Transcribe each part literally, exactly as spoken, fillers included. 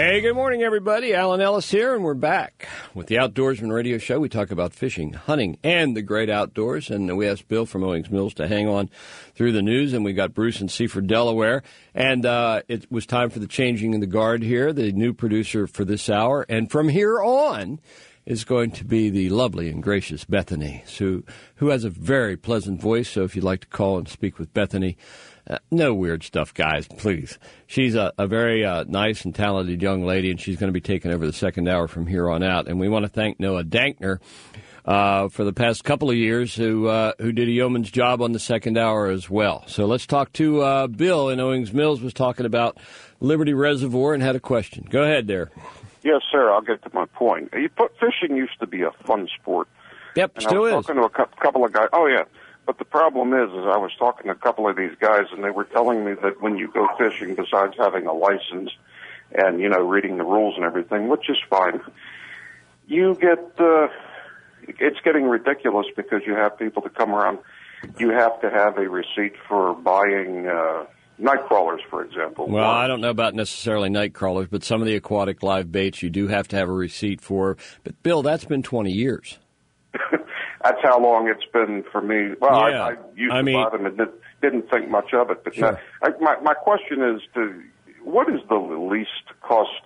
Hey, good morning, everybody. Alan Ellis here, and we're back with the Outdoorsman Radio Show. We talk about fishing, hunting, and the great outdoors. And we asked Bill from Owings Mills to hang on through the news, and we got Bruce in Seaford, Delaware. And uh, it was time for the changing of the guard here, the new producer for this hour. And from here on is going to be the lovely and gracious Bethany, who, who has a very pleasant voice. So if you'd like to call and speak with Bethany, Uh, no weird stuff, guys, please. She's a, a very uh, nice and talented young lady, and she's going to be taking over the second hour from here on out. And we want to thank Noah Dankner uh, for the past couple of years who uh, who did a yeoman's job on the second hour as well. So let's talk to uh, Bill in Owings Mills, was talking about Liberty Reservoir and had a question. Go ahead there. Yes, sir, I'll get to my point. You put, fishing used to be a fun sport. Yep, and still I was is. talking to a cu- couple of guys. Oh, yeah. But the problem is, is I was talking to a couple of these guys, and they were telling me that when you go fishing, besides having a license and, you know, reading the rules and everything, which is fine, you get, uh, it's getting ridiculous because you have people to come around. You have to have a receipt for buying uh, night crawlers, for example. Well, I don't know about necessarily night crawlers, but some of the aquatic live baits you do have to have a receipt for. But, Bill, that's been twenty years. That's how long it's been for me. Well, yeah. I, I used I to mean, buy them and didn't, didn't think much of it. But sure. now, I, my, my question is, to, what is the least cost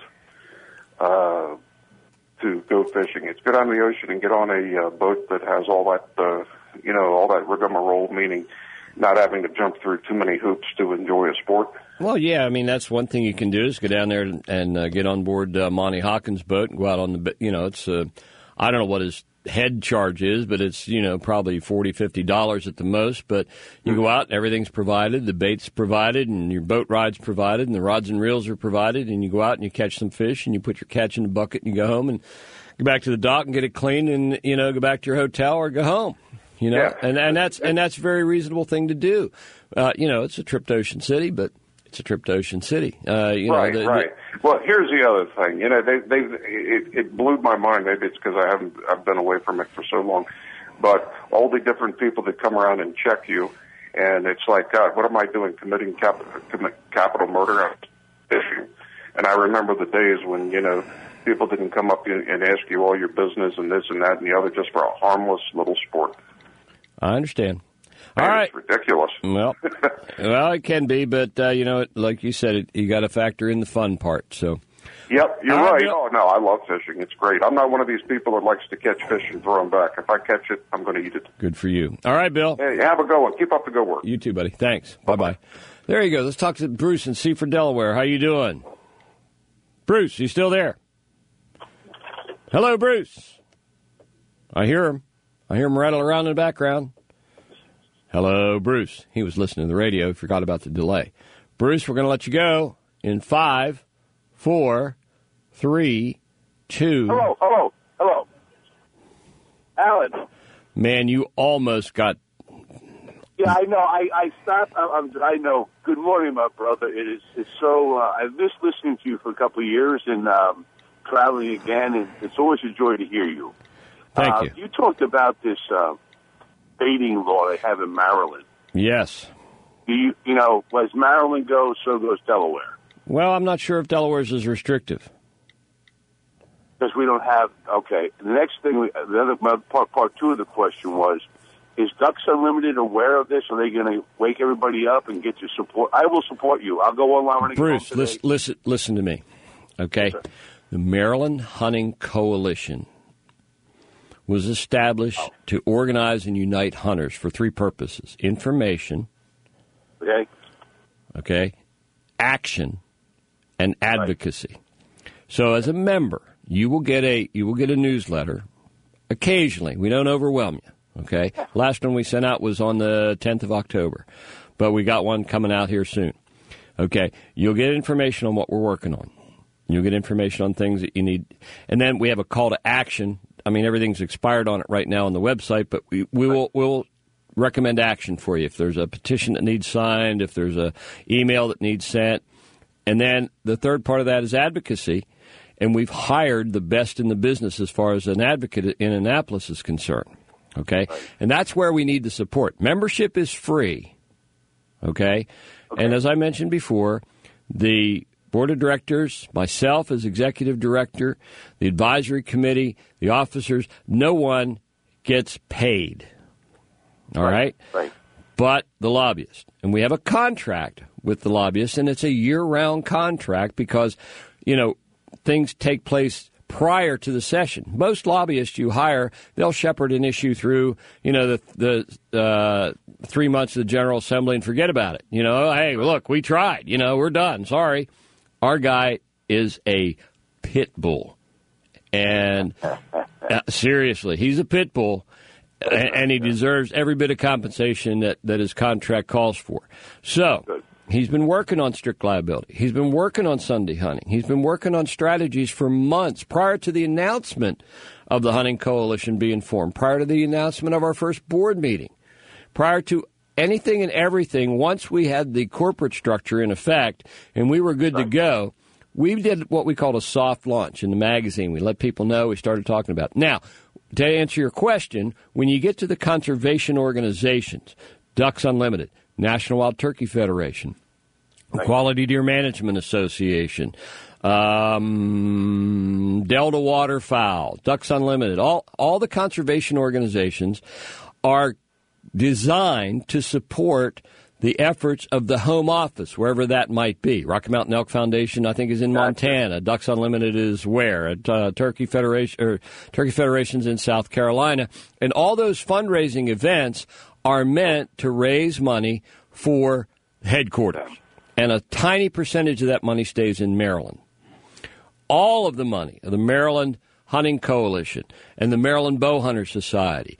uh, to go fishing? It's go down to the ocean and get on a uh, boat that has all that, uh, you know, all that rigmarole, meaning not having to jump through too many hoops to enjoy a sport. Well, yeah, I mean, that's one thing you can do is go down there and, and uh, get on board uh, Monty Hawkins' boat and go out on the, you know, it's, uh, I don't know what his head charge is, but it's, you know, probably forty dollars, fifty dollars at the most. But you go out and everything's provided, the bait's provided, and your boat ride's provided, and the rods and reels are provided, and you go out and you catch some fish, and you put your catch in the bucket, and you go home and go back to the dock and get it cleaned, and, you know, go back to your hotel or go home. You know, Yeah. and, and that's and that's a very reasonable thing to do. Uh, you know, it's a trip to Ocean City, but it's a trip to Ocean City. Uh, you right, know, the, right. The, well, here's the other thing. You know, they they it, it blew my mind. Maybe it's because I haven't I've been away from it for so long, but all the different people that come around and check you, and it's like, God, what am I doing? Committing capital commit capital murder on fishing? And I remember the days when, you know, people didn't come up and ask you all your business and this and that and the other just for a harmless little sport. I understand. Man, All right. It's ridiculous. Well, well, it can be, but, uh, you know, like you said, it, you got to factor in the fun part. So. Yep, you're All right, right. Bill. Oh, no, I love fishing. It's great. I'm not one of these people that likes to catch fish and throw them back. If I catch it, I'm going to eat it. Good for you. All right, Bill. Hey, have a good one. Keep up the good work. You too, buddy. Thanks. Bye-bye. Bye-bye. There you go. Let's talk to Bruce in Seaford, Delaware. How you doing? Bruce, you still there? Hello, Bruce. I hear him. I hear him rattle around in the background. Hello, Bruce. He was listening to the radio. He forgot about the delay. Bruce, we're going to let you go in five, four, three, two. Hello, hello, hello. Alan. Man, you almost got... Yeah, I know. I, I stopped. I, I'm, I know. Good morning, my brother. It is it's so... Uh, I've missed listening to you for a couple of years and um, traveling again, and it's always a joy to hear you. Thank uh, you. You talked about this... Uh, baiting law they have in Maryland. Yes. Do you, you know, as Maryland goes, so goes Delaware. Well, I'm not sure if Delaware's is restrictive. Because we don't have, okay. The next thing, we, the other part, part two of the question was, is Ducks Unlimited aware of this? Are they going to wake everybody up and get your support? I will support you. I'll go online when I Bruce, get home today. listen, listen, listen to me, okay? Yes, the Maryland Hunting Coalition was established oh. to organize and unite hunters for three purposes: information, Okay. okay, action, and advocacy. Right. So, as a member, you will get a you will get a newsletter. Occasionally, we don't overwhelm you. Okay, last one we sent out was on the tenth of October, but we got one coming out here soon. Okay, you'll get information on what we're working on. You'll get information on things that you need, and then we have a call to action. I mean, everything's expired on it right now on the website, but we, we will we'll recommend action for you if there's a petition that needs signed, if there's a email that needs sent. And then the third part of that is advocacy, and we've hired the best in the business as far as an advocate in Annapolis is concerned. Okay? And that's where we need the support. Membership is free. Okay? Okay. And as I mentioned before, the board of directors, myself as executive director, the advisory committee, the officers, no one gets paid. All right? Right. But the lobbyist. And we have a contract with the lobbyist, and it's a year-round contract because, you know, things take place prior to the session. Most lobbyists you hire, they'll shepherd an issue through, you know, the the uh, three months of the General Assembly and forget about it. You know, hey, look, we tried. You know, we're done. Sorry. Our guy is a pit bull. And uh, seriously, he's a pit bull. And he deserves every bit of compensation that, that his contract calls for. So he's been working on strict liability. He's been working on Sunday hunting. He's been working on strategies for months prior to the announcement of the Hunting Coalition being formed, prior to the announcement of our first board meeting, prior to anything and everything. Once we had the corporate structure in effect and we were good to go, we did what we called a soft launch in the magazine. We let people know. We started talking about it. Now, to answer your question, when you get to the conservation organizations, Ducks Unlimited, National Wild Turkey Federation, right. Quality Deer Management Association, um, Delta Waterfowl, Ducks Unlimited, all, all the conservation organizations are designed to support the efforts of the home office, wherever that might be. Rocky Mountain Elk Foundation, I think, is in Montana. Ducks Unlimited is where? At uh, Turkey Federation, or Turkey Federation's in South Carolina. And all those fundraising events are meant to raise money for headquarters. And a tiny percentage of that money stays in Maryland. All of the money of the Maryland Hunting Coalition and the Maryland Bowhunter Society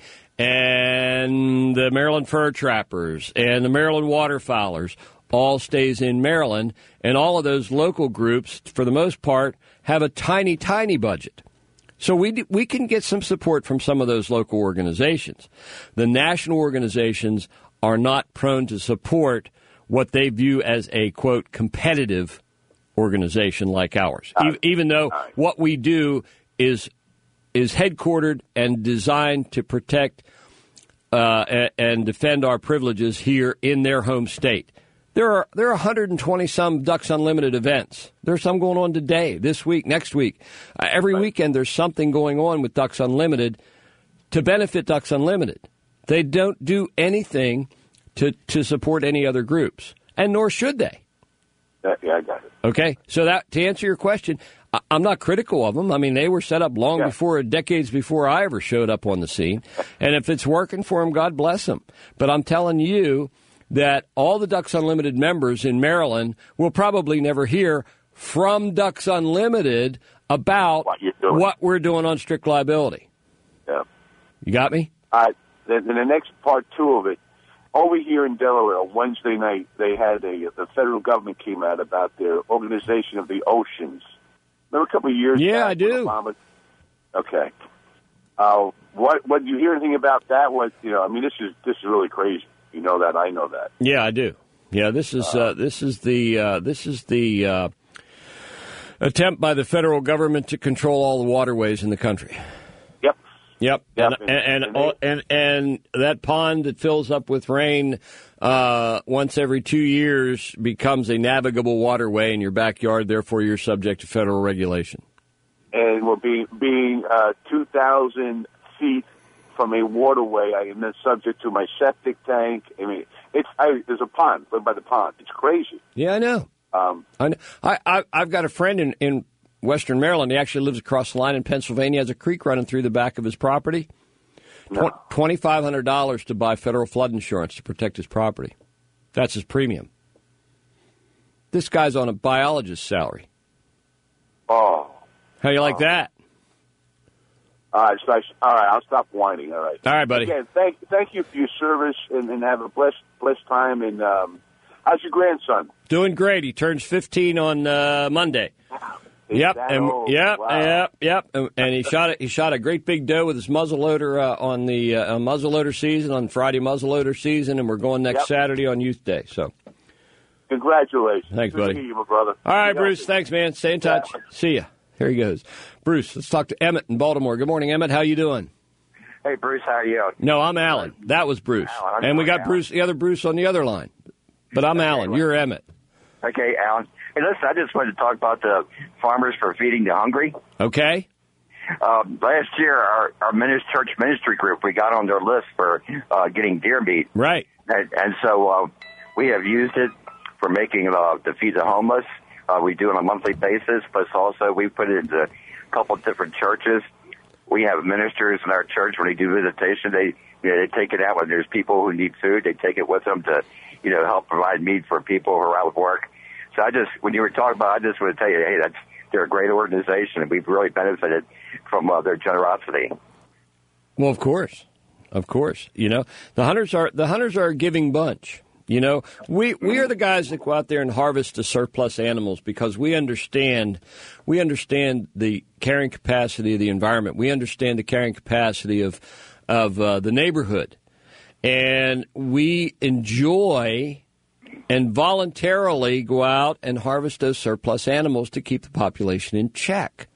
and the Maryland Fur Trappers and the Maryland Waterfowlers all stays in Maryland, and all of those local groups, for the most part, have a tiny, tiny budget. So we we can get some support from some of those local organizations. The national organizations are not prone to support what they view as a, quote, competitive organization like ours, uh, e- even though uh, what we do is is headquartered and designed to protect uh, and, and defend our privileges here in their home state. There are there are one hundred twenty some Ducks Unlimited events. There's some going on today, this week, next week. Uh, every right. weekend there's something going on with Ducks Unlimited to benefit Ducks Unlimited. They don't do anything to, to support any other groups, and nor should they. Uh, yeah, I got it. Okay, so that to answer your question, I, I'm not critical of them. I mean, they were set up long yeah. before, decades before I ever showed up on the scene. And if it's working for them, God bless them. But I'm telling you that all the Ducks Unlimited members in Maryland will probably never hear from Ducks Unlimited about what, what we're doing on strict liability. Yeah. You got me? All right. Then the next part two of it, over here in Delaware, on Wednesday night, they had a, the federal government came out about their Organization of the Oceans. Remember a couple of years yeah, back? I do. Obama? Okay. Uh, what, what, did you hear anything about that? What, you know, I mean, this is, this is really crazy. You know that, I know that. Yeah, I do. Yeah, this is, uh, uh, this is the, uh, this is the, uh, attempt by the federal government to control all the waterways in the country. Yep. Yep, yep. And, and, and, and, and and that pond that fills up with rain uh, once every two years becomes a navigable waterway in your backyard. Therefore, you're subject to federal regulation. And will be being uh, two thousand feet from a waterway. I am then subject to my septic tank. I mean, it's I, there's a pond, live by the pond. It's crazy. Yeah, I know. Um, I know. I, I I've got a friend in. in Western Maryland. He actually lives across the line in Pennsylvania. Has a creek running through the back of his property. No. twenty-five hundred dollars to buy federal flood insurance to protect his property. That's his premium. This guy's on a biologist's salary. Oh. How you like oh. that? All right, so I, all right, I'll stop whining. All right. All right, buddy. Again, thank, thank you for your service, and, and have a blessed, blessed time. And um, how's your grandson? Doing great. He turns fifteen on uh, Monday. Wow. Yep, and, yep, wow. yep, yep, and, and he shot it. He shot a great big doe with his muzzleloader uh, on the uh, muzzleloader season on Friday muzzleloader season, and we're going next yep. Saturday on Youth Day. So, congratulations! Thanks, Good buddy. To see you, my brother. All right, you Bruce. know. Thanks, man. Stay in touch. Yeah. See ya. Here he goes, Bruce. Let's talk to Emmett in Baltimore. Good morning, Emmett. How you doing? Hey, Bruce. How are you? No, I'm Alan. That was Bruce, Alan, and we got Alan. Bruce, the other Bruce, on the other line. But I'm okay, Alan. well, You're Emmett. Okay, Alan. Hey, listen, I just wanted to talk about the Farmers for Feeding the Hungry. Okay. Um, last year, our, our ministry, church ministry group, we got on their list for uh, getting deer meat. Right. And, and so uh, we have used it for making uh, to feed the homeless. Uh, we do it on a monthly basis, but also we put it into a couple of different churches. We have ministers in our church when they do visitation. They you know, they take it out when there's people who need food. They take it with them to, you know, help provide meat for people who are out of work. So I just, when you were talking about, it, I just want to tell you, hey, that's they're a great organization, and we've really benefited from uh, their generosity. Well, of course, of course. You know, the hunters are the hunters are a giving bunch. You know, we, we are the guys that go out there and harvest the surplus animals because we understand we understand the carrying capacity of the environment. We understand the carrying capacity of of uh, the neighborhood, and we enjoy and voluntarily go out and harvest those surplus animals to keep the population in check.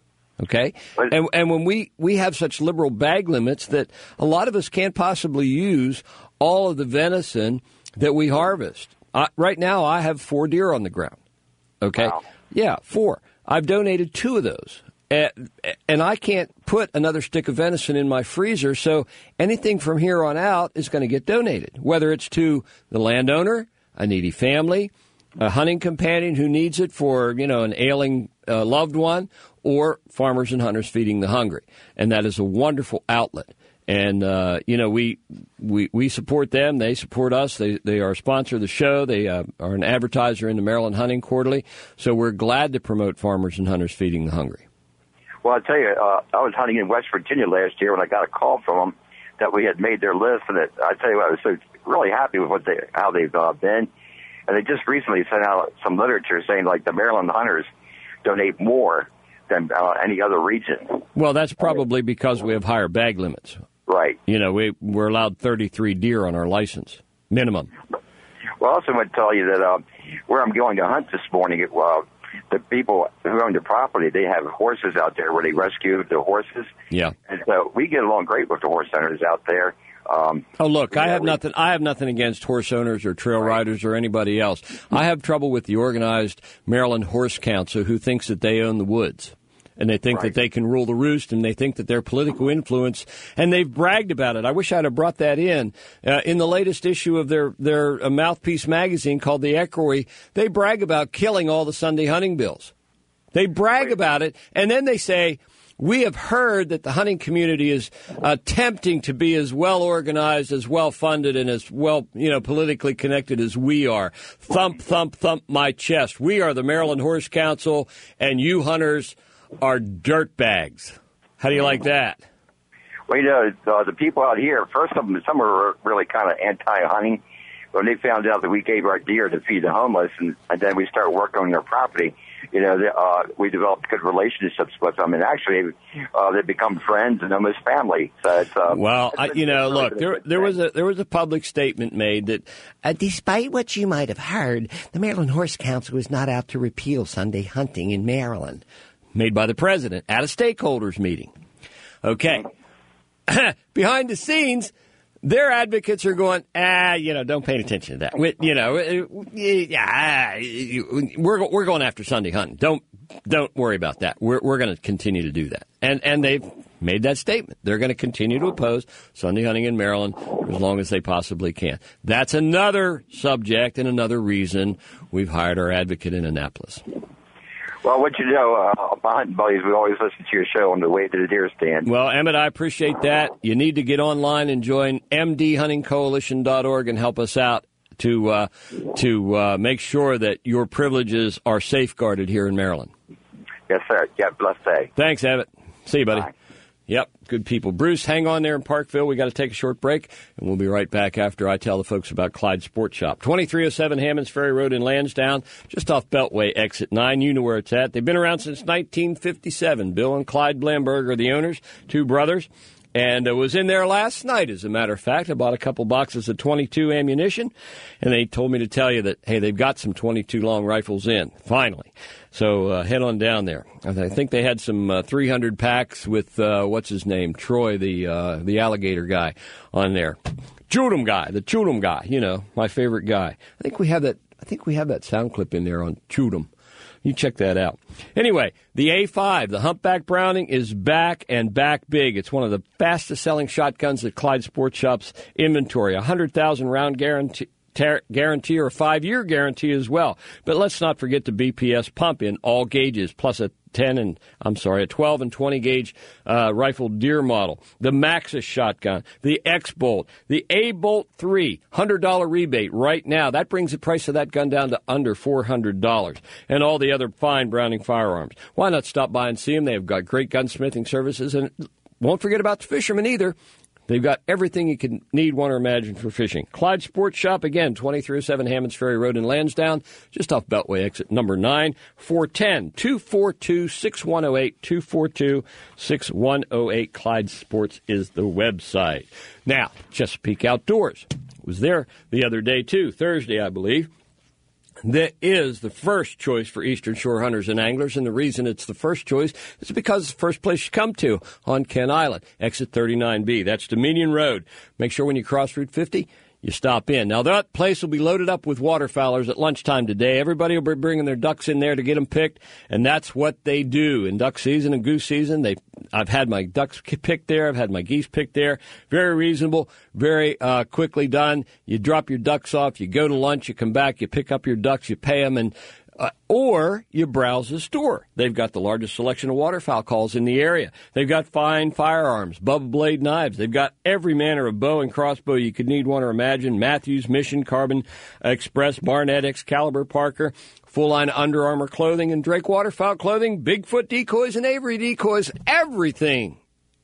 Okay? And and when we, we have such liberal bag limits that a lot of us can't possibly use all of the venison that we harvest. Uh, right now, I have four deer on the ground. Okay? Wow. Yeah, four. I've donated two of those. And, and I can't put another stick of venison in my freezer, so anything from here on out is going to get donated, whether it's to the landowner, a needy family, a hunting companion who needs it for, you know, an ailing uh, loved one, or farmers and hunters feeding the hungry. And that is a wonderful outlet. And, uh, you know, we, we we support them. They support us. They they are a sponsor of the show. They uh, are an advertiser in the Maryland Hunting Quarterly. So we're glad to promote farmers and hunters feeding the hungry. Well, I'll tell you, uh, I was hunting in West Virginia last year when I got a call from them that we had made their list. And it, I tell you what, I was so really happy with what they, how they've uh, been. And they just recently sent out some literature saying, like, the Maryland hunters donate more than uh, any other region. Well, that's probably because we have higher bag limits. Right. You know, we, we're allowed thirty-three deer on our license, minimum. Well, I also want to tell you that uh, where I'm going to hunt this morning, uh, the people who own the property, they have horses out there where they rescue the horses. Yeah. And so we get along great with the horse owners out there. Um, oh, look, I have we, nothing. I have nothing against horse owners or trail right. riders or anybody else. I have trouble with the organized Maryland Horse Council who thinks that they own the woods. And they think right. that they can rule the roost, and they think that they're political influence, and they've bragged about it. I wish I'd have brought that in. Uh, in the latest issue of their, their uh, Mouthpiece magazine called The Equerry, they brag about killing all the Sunday hunting bills. They brag right. about it, and then they say, we have heard that the hunting community is attempting to be as well organized, as well funded, and as well, you know, politically connected as we are. Thump, thump, thump my chest. We are the Maryland Horse Council, and you hunters are dirt bags. How do you like that? Well, you know, uh, the people out here, first of them, some are really kind of anti-hunting. When they found out that we gave our deer to feed the homeless, and, and then we started working on their property, you know, they, uh, we developed good relationships with them, and actually, uh, they become friends and almost family. So it's, uh, well, it's I, you know, look, there there was a there was a public statement made that, uh, despite what you might have heard, the Maryland Horse Council was not out to repeal Sunday hunting in Maryland. Made by the president at a stakeholders meeting. Okay. Behind the scenes, their advocates are going, ah, you know, don't pay attention to that. We, you know, yeah, we're we're going after Sunday hunting. Don't don't worry about that. We're we're going to continue to do that. And and they've made that statement. They're going to continue to oppose Sunday hunting in Maryland for as long as they possibly can. That's another subject and another reason we've hired our advocate in Annapolis. Well, what you know, uh, behind buddies, we always listen to your show on the way to the deer stand. Well, Emmett, I appreciate that. You need to get online and join M D hunting coalition dot org and help us out to uh, to uh, make sure that your privileges are safeguarded here in Maryland. Yes, sir. Yeah, blessed day. Thanks, Emmett. See you, buddy. Bye. Yep, good people. Bruce, hang on there in Parkville. We got to take a short break, and we'll be right back after I tell the folks about Clyde Sport Shop. twenty-three oh seven Hammonds Ferry Road in Lansdowne, just off Beltway Exit nine. You know where it's at. They've been around since nineteen fifty-seven. Bill and Clyde Blamberg are the owners, two brothers. And I was in there last night, as a matter of fact. I bought a couple boxes of twenty-two ammunition, and they told me to tell you that, hey, they've got some twenty-two long rifles in, finally. So uh, head on down there. I think they had some uh, three hundred packs with, uh, what's his name, Troy, the uh, the alligator guy on there. Chudum guy, the Chudum guy, you know, my favorite guy. I think we have that I think we have that sound clip in there on Shoot 'em. You check that out. Anyway, the A five, the Humpback Browning, is back and back big. It's one of the fastest-selling shotguns at Clyde Sports Shop's inventory. A one hundred thousand round guarantee. Ter- guarantee or a five-year guarantee as well. But let's not forget the B P S pump in all gauges, plus a ten and, I'm sorry, a twelve and twenty gauge uh, rifled deer model, the Maxus shotgun, the X-Bolt, the A-Bolt three, one hundred dollars rebate right now. That brings the price of that gun down to under four hundred dollars. And all the other fine Browning firearms. Why not stop by and see them? They've got great gunsmithing services, and won't forget about the fishermen either. They've got everything you can need, want, or imagine for fishing. Clyde Sports Shop, again, twenty-three oh seven Hammonds Ferry Road in Lansdowne, just off Beltway exit number nine, four one zero, two four two, six one zero eight, two four two, six one zero eight. Clyde Sports is the website. Now, Chesapeake Outdoors was there the other day, too, Thursday, I believe. That is the first choice for Eastern Shore hunters and anglers, and the reason it's the first choice is because it's the first place you come to on Kent Island, exit thirty-nine B. That's Dominion Road. Make sure when you cross Route fifty, you stop in. Now, that place will be loaded up with waterfowlers at lunchtime today. Everybody will be bringing their ducks in there to get them picked, and that's what they do. In duck season and goose season, they I've had my ducks picked there. I've had my geese picked there. Very reasonable, very uh, quickly done. You drop your ducks off, you go to lunch, you come back, you pick up your ducks, you pay them, and Uh, or you browse the store. They've got the largest selection of waterfowl calls in the area. They've got fine firearms, Bubba Blade knives. They've got every manner of bow and crossbow you could need, want, or imagine. Matthews, Mission, Carbon Express, Barnett, Excalibur, Parker, full line Under Armour clothing and Drake waterfowl clothing, Bigfoot decoys and Avery decoys, everything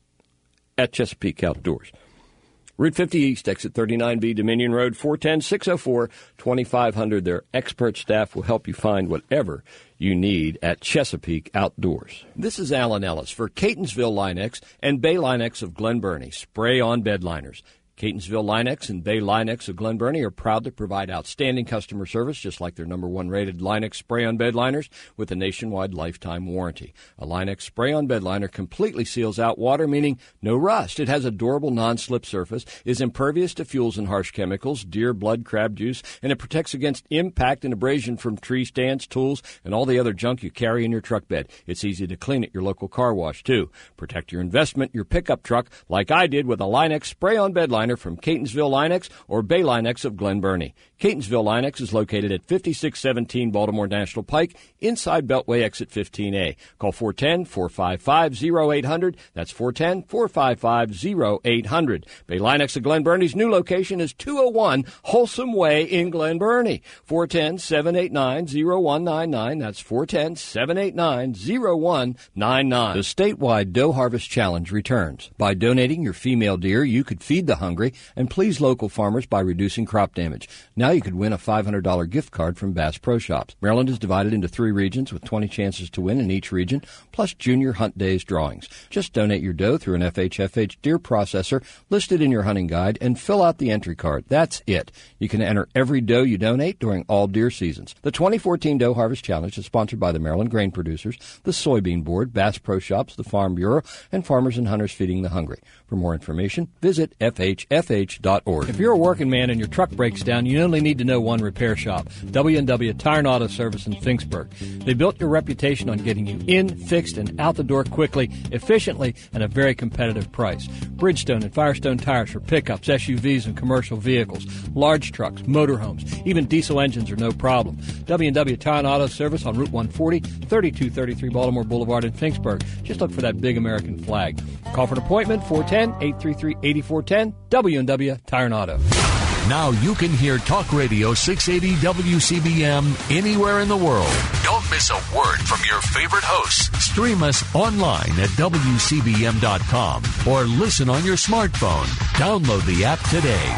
at Chesapeake Outdoors. Route fifty East, exit thirty-nine B, Dominion Road, four one zero, six oh four, twenty-five hundred. Their expert staff will help you find whatever you need at Chesapeake Outdoors. This is Alan Ellis for Catonsville Linex and Bay Linex of Glen Burnie. Spray-on bed liners. Catonsville Linex and Bay Linex of Glen Burnie are proud to provide outstanding customer service, just like their number one rated Linex spray-on bed liners with a nationwide lifetime warranty. A Linex spray-on bed liner completely seals out water, meaning no rust. It has a durable non-slip surface, is impervious to fuels and harsh chemicals, deer blood, crab juice, and it protects against impact and abrasion from tree stands, tools, and all the other junk you carry in your truck bed. It's easy to clean at your local car wash, too. Protect your investment, your pickup truck, like I did with a Linex spray-on bed liner from Catonsville Linex or Bay Linex of Glen Burnie. Catonsville Linex is located at fifty-six seventeen Baltimore National Pike, inside Beltway exit fifteen A. Call four one zero, four five five, zero eight zero zero. That's four one zero, four five five, zero eight zero zero. Bay Linex of Glen Burnie's new location is two oh one Wholesome Way in Glen Burnie. four one zero, seven eight nine, zero one nine nine. That's four one zero, seven eight nine, zero one nine nine. The statewide Doe Harvest Challenge returns. By donating your female deer, you could feed the hungry and please local farmers by reducing crop damage. Now you could win a five hundred dollars gift card from Bass Pro Shops. Maryland is divided into three regions with twenty chances to win in each region, plus Junior Hunt Days drawings. Just donate your doe through an F H F H deer processor listed in your hunting guide and fill out the entry card. That's it. You can enter every doe you donate during all deer seasons. The twenty fourteen Doe Harvest Challenge is sponsored by the Maryland Grain Producers, the Soybean Board, Bass Pro Shops, the Farm Bureau, and Farmers and Hunters Feeding the Hungry. For more information, visit F H F H dot org. If you're a working man and your truck breaks down, you only need to know one repair shop, W and W Tire and Auto Service in Finksburg. They built your reputation on getting you in, fixed, and out the door quickly, efficiently, and at a very competitive price. Bridgestone and Firestone tires for pickups, S U Vs, and commercial vehicles, large trucks, motorhomes, even diesel engines are no problem. W and W Tire and Auto Service on Route one forty, thirty-two thirty-three Baltimore Boulevard in Finksburg. Just look for that big American flag. Call for an appointment, four one zero, eight three three, eight four one zero, W and W Tire and Auto. Now you can hear Talk Radio six eighty W C B M anywhere in the world. Don't miss a word from your favorite hosts. Stream us online at W C B M dot com or listen on your smartphone. Download the app today.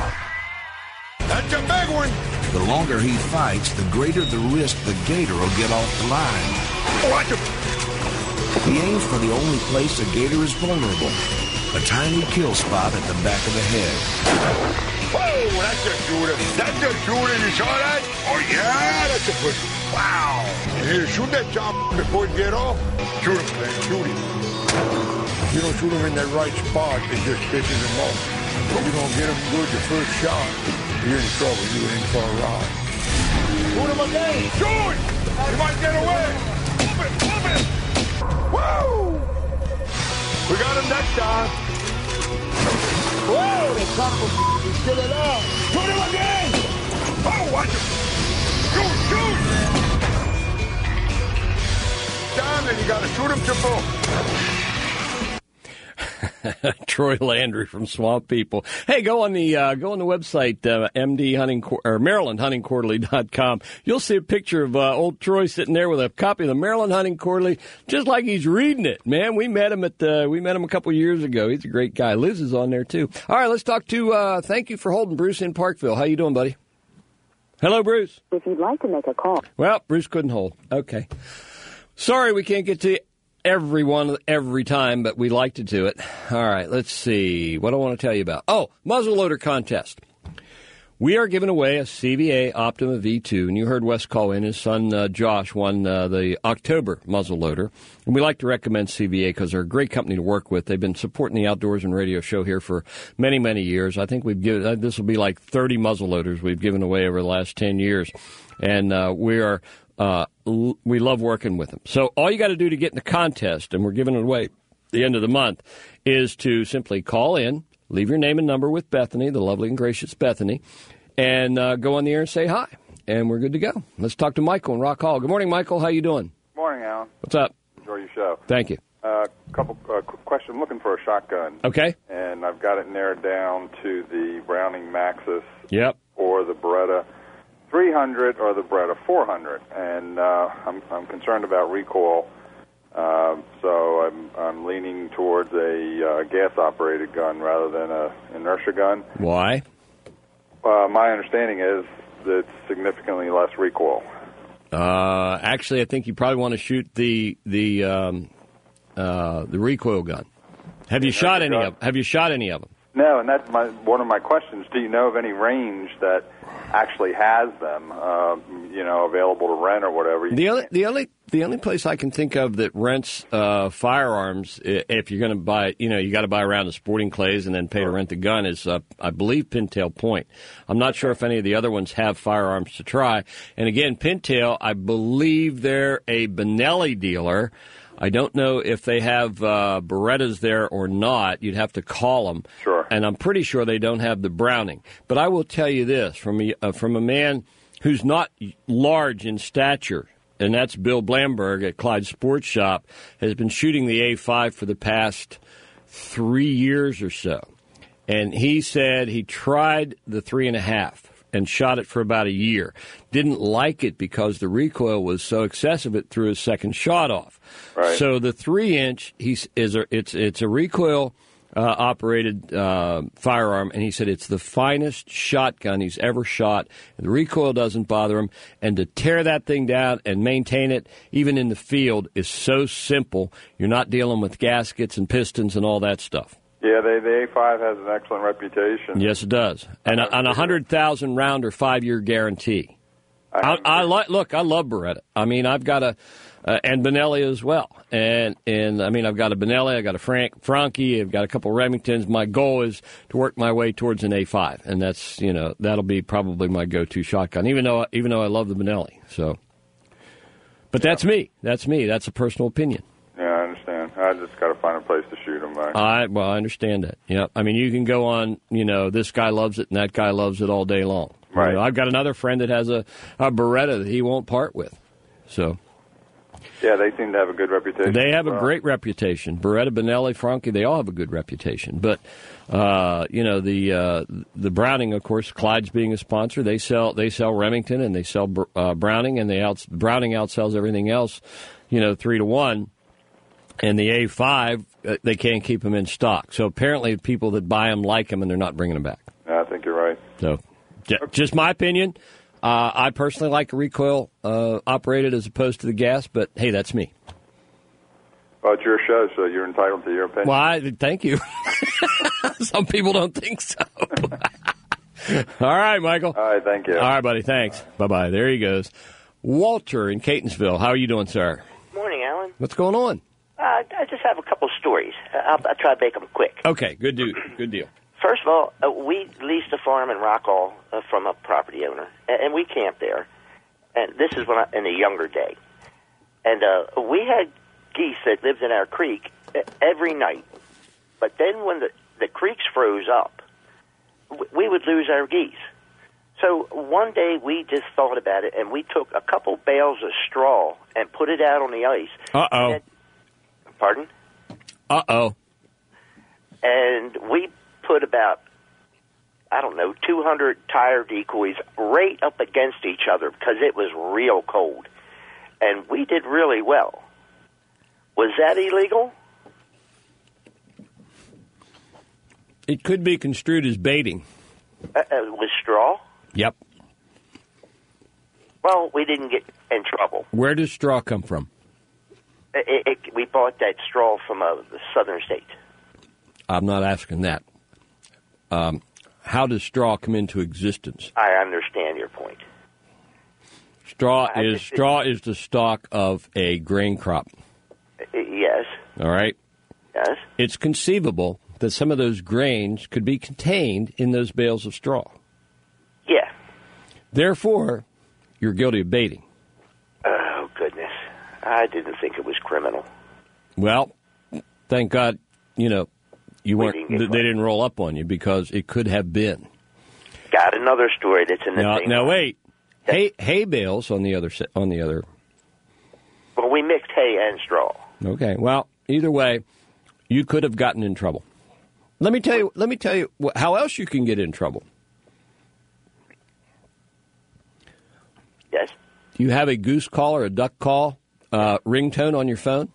That's a big one. The longer he fights, the greater the risk the gator will get off the line. Watch him. He aims for the only place a gator is vulnerable, a tiny kill spot at the back of the head. Whoa, that's a shooter. That's a shooter. You saw that? Oh, yeah, that's a good one. Wow. You need to shoot that chop before you get off. Shoot him, man. Shoot him. If you don't shoot him in that right spot, it just pisses him off. If you don't get him good the first shot, you're in trouble. You're in for a ride. Shoot him again. Shoot! He might get away. Move it, move it. Woo! We got him next time. Woo! The son of a he's still it out. Shoot him again. Oh, watch him. Shoot, shoot. Down, and you got to shoot him to full. Troy Landry from Swamp People. Hey, go on the uh, go on the website uh, M D Hunting or Maryland Hunting Quarterly dot com. You'll see a picture of uh, old Troy sitting there with a copy of the Maryland Hunting Quarterly, just like he's reading it. Man, we met him at uh, we met him a couple years ago. He's a great guy. Liz is on there too. All right, let's talk to. Uh, thank you for holding Bruce in Parkville. How you doing, buddy? Hello, Bruce. If you'd like to make a call. Well, Bruce couldn't hold. Okay. Sorry, we can't get to everyone every time, but we like to do it. All right, let's see. What do I want to tell you about? Oh, muzzleloader contest. We are giving away a C V A Optima V two, and you heard Wes call in. His son, uh, Josh, won uh, the October muzzleloader. And we like to recommend C V A because they're a great company to work with. They've been supporting the Outdoors and Radio Show here for many, many years. I think we've given, uh, this will be like thirty muzzleloaders we've given away over the last ten years. And uh, we are... Uh, l- we love working with them. So all you got to do to get in the contest, and we're giving it away at the end of the month, is to simply call in, leave your name and number with Bethany, the lovely and gracious Bethany, and uh, go on the air and say hi, and we're good to go. Let's talk to Michael in Rock Hall. Good morning, Michael. How you doing? Morning, Alan. What's up? Enjoy your show. Thank you. A uh, couple uh, quick questions. I'm looking for a shotgun. Okay. And I've got it narrowed down to the Browning Maxus Yep. or the Beretta three hundred or the Beretta four hundred, and uh, I'm, I'm concerned about recoil, uh, so I'm, I'm leaning towards a uh, gas-operated gun rather than a inertia gun. Why? Uh, my understanding is that it's significantly less recoil. Uh, actually, I think you probably want to shoot the the um, uh, the recoil gun. Have you shot any of? Have you shot any of them? No, and that's my one of my questions. Do you know of any range that actually has them, uh, you know, available to rent or whatever? You the only the only the only place I can think of that rents uh, firearms, if you're going to buy, you know, you got to buy around the sporting clays and then pay to rent the gun, is uh, I believe Pintail Point. I'm not sure if any of the other ones have firearms to try. And again, Pintail, I believe they're a Benelli dealer. I don't know if they have uh, Berettas there or not. You'd have to call them. Sure. And I'm pretty sure they don't have the Browning. But I will tell you this, from a, uh, from a man who's not large in stature, and that's Bill Blamberg at Clyde Sports Shop, has been shooting the A five for the past three years or so. And he said he tried the three and a half and shot it for about a year. Didn't like it because the recoil was so excessive it threw his second shot off. Right. So the three inch he's, is a, it's it's a recoil uh, operated uh, firearm, and he said it's the finest shotgun he's ever shot. The recoil doesn't bother him, and to tear that thing down and maintain it even in the field is so simple. You're not dealing with gaskets and pistons and all that stuff. Yeah, they, the A five has an excellent reputation. Yes, it does. And on a one hundred thousand round or five-year guarantee. I, I, I like. Look, I love Beretta. I mean, I've got a, uh, and Benelli as well. And, and I mean, I've got a Benelli, I've got a Frank, Franchi, I've got a couple of Remingtons. My goal is to work my way towards an A five. And that's, you know, that'll be probably my go-to shotgun, even though, even though I love the Benelli. So, but that's me. That's me. That's a personal opinion. Yeah, I understand. I just got to find a place to shoot them. Right? I well, I understand that. Yeah, I mean, you can go on. You know, this guy loves it and that guy loves it all day long. Right. You know, I've got another friend that has a, a Beretta that he won't part with. So. Yeah, they seem to have a good reputation. They have well. a great reputation. Beretta, Benelli, Franchi, they all have a good reputation. But uh, you know, the uh, the Browning, of course, Clyde's being a sponsor. They sell they sell Remington and they sell uh, Browning, and they out, Browning outsells everything else. You know, three to one. And the A five, uh, they can't keep them in stock. So apparently people that buy them like them, and they're not bringing them back. Yeah, I think you're right. So j- just my opinion. Uh, I personally like a recoil uh, operated as opposed to the gas, but, hey, that's me. Well, it's your show, so you're entitled to your opinion. Well, I, thank you. Some people don't think so. All right, Michael. All right, thank you. All right, buddy, thanks. Bye-bye. There he goes. Walter in Catonsville. How are you doing, sir? Morning, Alan. What's going on? Uh, I just have a couple stories. I'll, I'll try to make them quick. Okay, good deal. Good deal. First of all, uh, we leased a farm in Rockall uh, from a property owner, and, and we camped there. and this is when I, in a younger day. And uh, we had geese that lived in our creek every night. But then when the, the creeks froze up, we would lose our geese. So one day we just thought about it, and we took a couple bales of straw and put it out on the ice. Uh-oh. And, pardon? Uh-oh. And we put about, I don't know, two hundred tire decoys right up against each other because it was real cold. And we did really well. Was that illegal? It could be construed as baiting. Uh, uh, with straw? Yep. Well, we didn't get in trouble. Where does straw come from? It, it, we bought that straw from a southern state. I'm not asking that. Um, how does straw come into existence? I understand your point. Straw I is just, straw is the stalk of a grain crop. Yes. All right? Yes. It's conceivable that some of those grains could be contained in those bales of straw. Yeah. Therefore, you're guilty of baiting. Oh, goodness. I didn't think it was criminal. Well, thank God, you know, you We weren't. didn't They get caught. didn't roll up on you because it could have been. Got another story that's in the Now, same now line. wait. Hay hay bales on the other se- on the other. Well, we mixed hay and straw. Okay. Well, either way, you could have gotten in trouble. Let me tell you. Let me tell you wh- how else you can get in trouble. Yes. Do you have a goose call or a duck call uh, ringtone on your phone?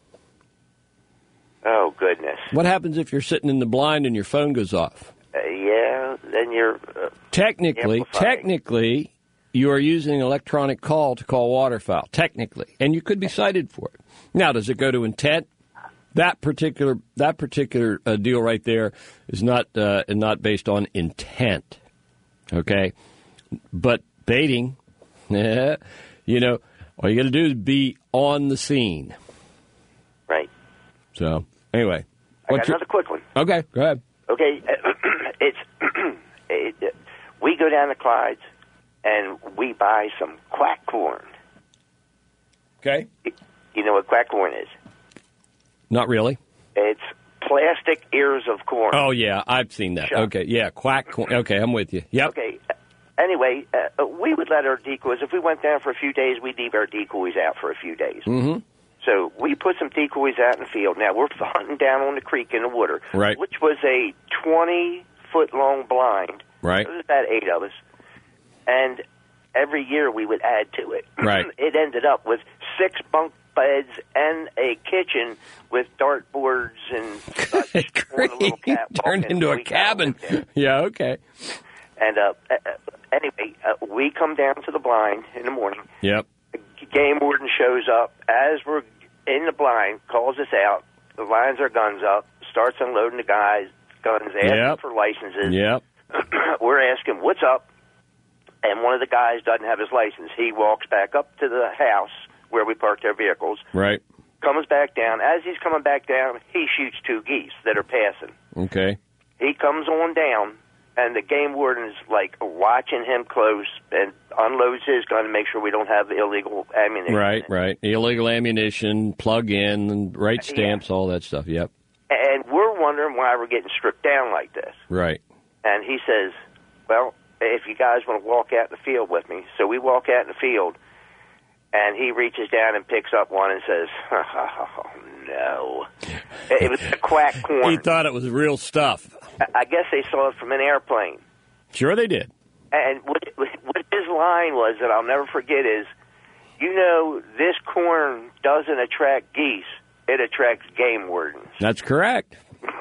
Oh, goodness. What happens if you're sitting in the blind and your phone goes off? Uh, yeah, then you're... Uh, Technically, amplifying. technically, you are using an electronic call to call waterfowl. Technically, and you could be cited for it. Now, does it go to intent? That particular that particular uh, deal right there is not uh, not based on intent. Okay, but baiting, you know, all you got to do is be on the scene. Right. So anyway, I what's got your- another quick one. Okay, go ahead. Okay, it's it, we go down to Clyde's and we buy some quack corn. Okay. You know what quack corn is? Not really. It's plastic ears of corn. Oh yeah, I've seen that. Sure. Okay, yeah, quack. corn. Okay, I'm with you. Yep. Okay. Anyway, uh, we would let our decoys, if we went down for a few days, we'd leave our decoys out for a few days. Mm-hmm. So we put some decoys out in the field. Now, we're hunting down on the creek in the water, Right. which was a twenty-foot-long blind. Right. There was about eight of us. And every year we would add to it. Right. It ended up with six bunk beds and a kitchen with dartboards and such. on a little cat walk, Turned and into a we kinda cabin. lived there. Yeah, okay. And uh, uh, anyway, uh, we come down to the blind in the morning. Yep. The game warden shows up as we're in the blind, calls us out, lines our guns up, starts unloading the guys' guns, asking Yep. for licenses. Yep. We're asking, what's up? And one of the guys doesn't have his license. He walks back up to the house where we parked our vehicles, Right. comes back down. As he's coming back down, he shoots two geese that are passing. Okay. He comes on down, and the game warden's like watching him close and unloads his gun to make sure we don't have illegal ammunition. Right, right. Illegal ammunition, plug in, and write stamps, all that stuff. Yep. And we're wondering why we're getting stripped down like this. Right. And he says, well, if you guys want to walk out in the field with me. So we walk out in the field, and he reaches down and picks up one and says, oh, no. It was a quack corn. He thought it was real stuff. I guess they saw it from an airplane. Sure they did. And what, what his line was that I'll never forget is, you know, this corn doesn't attract geese. It attracts game wardens. That's correct.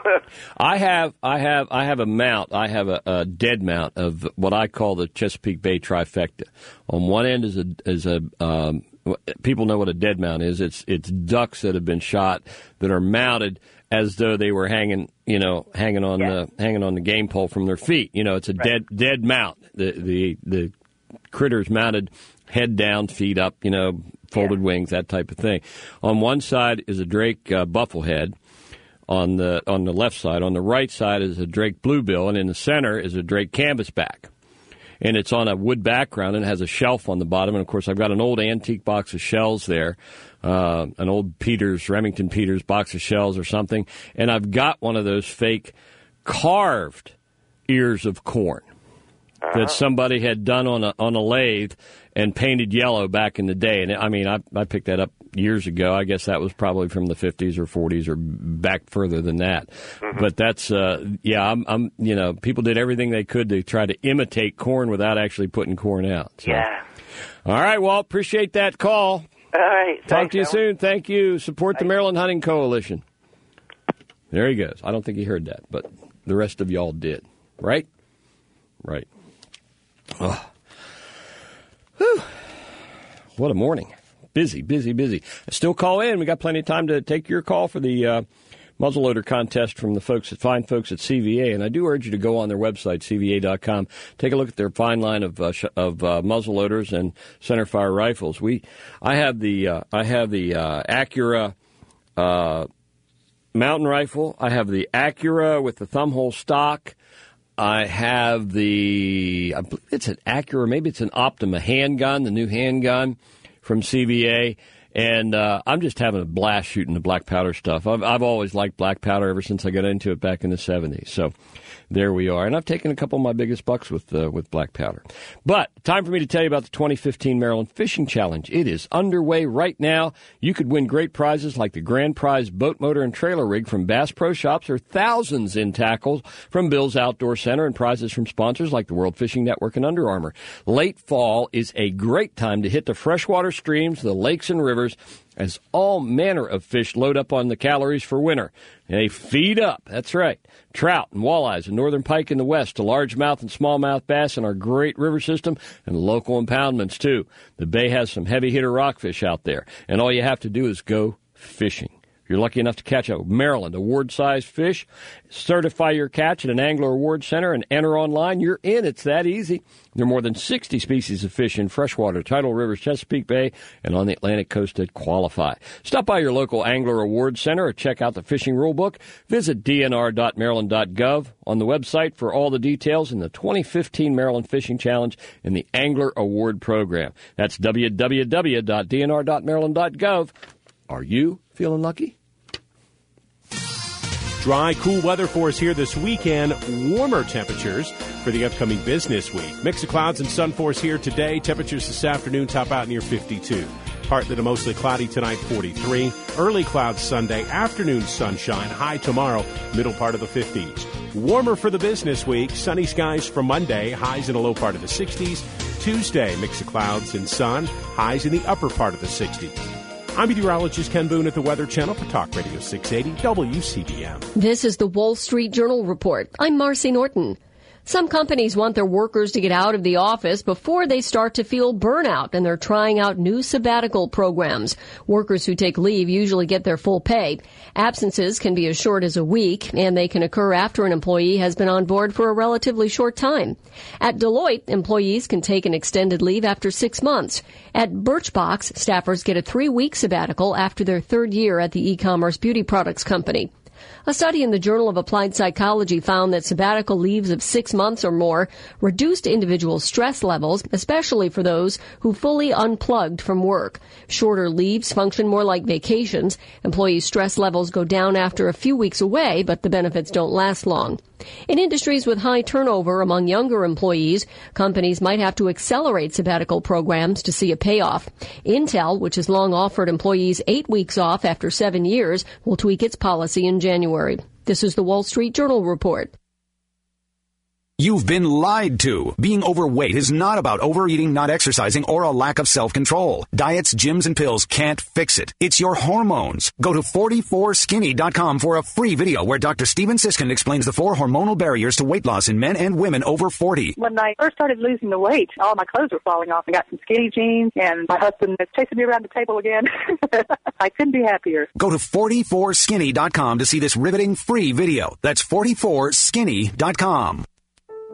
I have, I have, I have a mount. I have a, a dead mount of what I call the Chesapeake Bay trifecta. On one end is a is a um, people know what a dead mount is. It's it's ducks that have been shot that are mounted as though they were hanging, you know, hanging on Yeah. the hanging on the game pole from their feet. You know, it's a Right. dead dead mount. The the the critter's mounted, head down, feet up. You know, folded Yeah. wings, that type of thing. On one side is a Drake uh, bufflehead. On the on the left side, on the right side is a Drake bluebill, and in the center is a Drake canvasback. and it's on a wood background and it has a shelf on the bottom. And, of course, I've got an old antique box of shells there, uh, an old Peters, Remington Peters box of shells or something. And I've got one of those fake carved ears of corn uh-huh. that somebody had done on a on a lathe and painted yellow back in the day. And, I mean, I, I picked that up years ago. I guess that was probably from the fifties or forties or back further than that. Mm-hmm. But that's, uh, yeah, I'm, I'm, you know, people did everything they could to try to imitate corn without actually putting corn out. So. Yeah. All right, Walt, appreciate that call. All right. Talk Thanks, to you Alan. soon. Thank you. Support the Bye. Maryland Hunting Coalition. There he goes. I don't think he heard that, but the rest of y'all did. Right? Right. Oh. Whew. What a morning. Busy, busy, busy. Still call in. We got plenty of time to take your call for the uh, muzzleloader contest from the folks, at fine folks at C V A. And I do urge you to go on their website, C V A dot com. Take a look at their fine line of uh, sh- of uh, muzzleloaders and centerfire rifles. We, I have the uh, I have the uh, Acura uh, mountain rifle. I have the Acura with the thumbhole stock. I have the, I believe it's an Acura, maybe it's an Optima handgun, the new handgun from C V A. And uh, I'm just having a blast shooting the black powder stuff. I've, I've always liked black powder ever since I got into it back in the seventies. So there we are. And I've taken a couple of my biggest bucks with uh, with black powder. But time for me to tell you about the twenty fifteen Maryland Fishing Challenge. It is underway right now. You could win great prizes like the grand prize boat motor and trailer rig from Bass Pro Shops, or thousands in tackles from Bill's Outdoor Center, and prizes from sponsors like the World Fishing Network and Under Armour. Late fall is a great time to hit the freshwater streams, the lakes and rivers, as all manner of fish load up on the calories for winter. They feed up. That's right. Trout and walleyes and northern pike in the west, to largemouth and smallmouth bass in our great river system, and local impoundments, too. The bay has some heavy hitter rockfish out there, and all you have to do is go fishing. If you're lucky enough to catch a Maryland award-sized fish, certify your catch at an Angler Award Center and enter online. You're in. It's that easy. There are more than sixty species of fish in freshwater, tidal rivers, Chesapeake Bay, and on the Atlantic coast that qualify. Stop by your local Angler Award Center or check out the fishing rulebook. Visit d n r dot maryland dot gov on the website for all the details in the twenty fifteen Maryland Fishing Challenge and the Angler Award Program. That's w w w dot d n r dot maryland dot gov. Are you feeling lucky? Dry, cool weather for us here this weekend. Warmer temperatures for the upcoming business week. Mix of clouds and sun for us here today. Temperatures this afternoon top out near fifty-two. Partly to mostly cloudy tonight, forty-three. Early clouds Sunday. Afternoon sunshine. High tomorrow, middle part of the fifties. Warmer for the business week. Sunny skies for Monday. Highs in the low part of the sixties. Tuesday, mix of clouds and sun. Highs in the upper part of the sixties. I'm meteorologist Ken Boone at the Weather Channel for Talk Radio six eighty W C B M. This is the Wall Street Journal Report. I'm Marcy Norton. Some companies want their workers to get out of the office before they start to feel burnout, and they're trying out new sabbatical programs. Workers who take leave usually get their full pay. Absences can be as short as a week, and they can occur after an employee has been on board for a relatively short time. At Deloitte, employees can take an extended leave after six months. At Birchbox, staffers get a three-week sabbatical after their third year at the e-commerce beauty products company. A study in the Journal of Applied Psychology found that sabbatical leaves of six months or more reduced individual stress levels, especially for those who fully unplugged from work. Shorter leaves function more like vacations. Employees' stress levels go down after a few weeks away, but the benefits don't last long. In industries with high turnover among younger employees, companies might have to accelerate sabbatical programs to see a payoff. Intel, which has long offered employees eight weeks off after seven years, will tweak its policy in January. This is the Wall Street Journal report. You've been lied to. Being overweight is not about overeating, not exercising, or a lack of self-control. Diets, gyms, and pills can't fix it. It's your hormones. Go to forty-four skinny dot com for a free video where Doctor Steven Siskin explains the four hormonal barriers to weight loss in men and women over forty. When I first started losing the weight, all my clothes were falling off. I got some skinny jeans, and my husband is chasing me around the table again. I couldn't be happier. Go to forty-four skinny dot com to see this riveting free video. That's forty-four skinny dot com.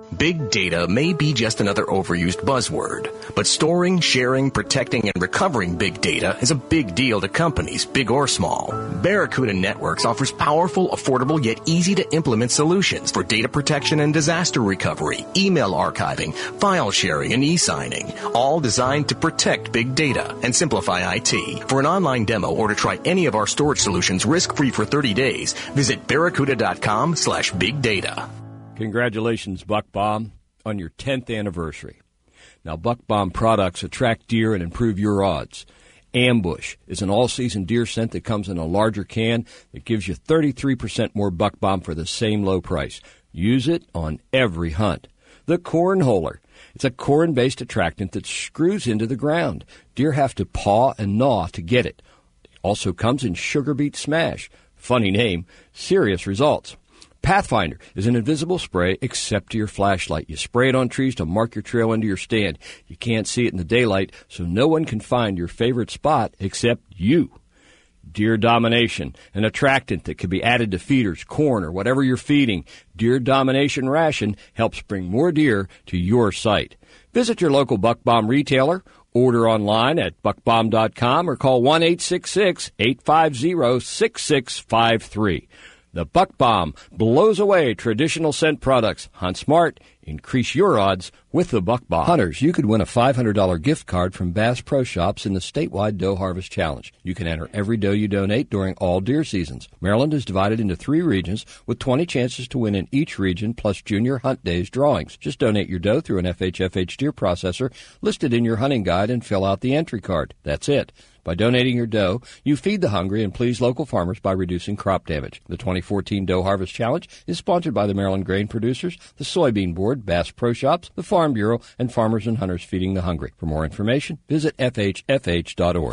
Big data may be just another overused buzzword, but storing, sharing, protecting, and recovering big data is a big deal to companies, big or small. Barracuda Networks offers powerful, affordable, yet easy-to-implement solutions for data protection and disaster recovery, email archiving, file sharing, and e-signing, all designed to protect big data and simplify I T. For an online demo or to try any of our storage solutions risk-free for thirty days, visit barracuda.com slash big data. Congratulations, Buck Bomb, on your tenth anniversary. Now, Buck Bomb products attract deer and improve your odds. Ambush is an all-season deer scent that comes in a larger can that gives you thirty-three percent more Buck Bomb for the same low price. Use it on every hunt. The Cornholer. It's a corn-based attractant that screws into the ground. Deer have to paw and gnaw to get it. It also comes in Sugar Beet Smash. Funny name, serious results. Pathfinder is an invisible spray except to your flashlight. You spray it on trees to mark your trail into your stand. You can't see it in the daylight, so no one can find your favorite spot except you. Deer Domination, an attractant that can be added to feeders, corn, or whatever you're feeding. Deer Domination Ration helps bring more deer to your site. Visit your local Buck Bomb retailer, order online at buck bomb dot com, or call one eight six six, eight five zero, six six five three. The Buck Bomb blows away traditional scent products. Hunt smart. Increase your odds with the Buck Bomb. Hunters, you could win a five hundred dollars gift card from Bass Pro Shops in the statewide Doe Harvest Challenge. You can enter every doe you donate during all deer seasons. Maryland is divided into three regions with twenty chances to win in each region, plus junior hunt days drawings. Just donate your doe through an F H F H deer processor listed in your hunting guide and fill out the entry card. That's it. By donating your doe, you feed the hungry and please local farmers by reducing crop damage. The twenty fourteen Doe Harvest Challenge is sponsored by the Maryland Grain Producers, the Soybean Board, Bass Pro Shops, the Farm Bureau, and Farmers and Hunters Feeding the Hungry. For more information, visit F H F H dot org.